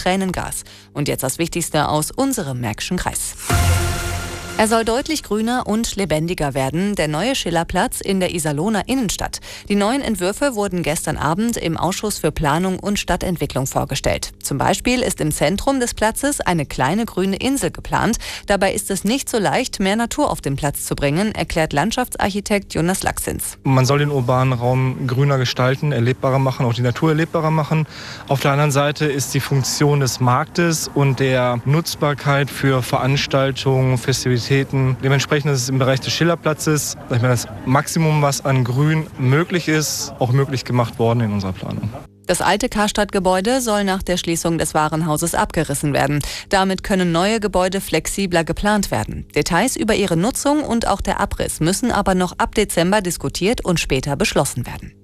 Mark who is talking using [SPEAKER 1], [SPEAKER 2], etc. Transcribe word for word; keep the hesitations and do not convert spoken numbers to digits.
[SPEAKER 1] Tränengas. Und jetzt das Wichtigste aus unserem Märkischen Kreis. Er soll deutlich grüner und lebendiger werden, der neue Schillerplatz in der Iserlohner Innenstadt. Die neuen Entwürfe wurden gestern Abend im Ausschuss für Planung und Stadtentwicklung vorgestellt. Zum Beispiel ist im Zentrum des Platzes eine kleine grüne Insel geplant. Dabei ist es nicht so leicht, mehr Natur auf den Platz zu bringen, erklärt Landschaftsarchitekt Jonas Laxins.
[SPEAKER 2] Man soll den urbanen Raum grüner gestalten, erlebbarer machen, auch die Natur erlebbarer machen. Auf der anderen Seite ist die Funktion des Marktes und der Nutzbarkeit für Veranstaltungen, Festivitäten. Dementsprechend ist es im Bereich des Schillerplatzes, sag ich mal, das Maximum, was an Grün möglich ist, auch möglich gemacht worden in unserer Planung.
[SPEAKER 1] Das alte Karstadt-Gebäude soll nach der Schließung des Warenhauses abgerissen werden. Damit können neue Gebäude flexibler geplant werden. Details über ihre Nutzung und auch der Abriss müssen aber noch ab Dezember diskutiert und später beschlossen werden.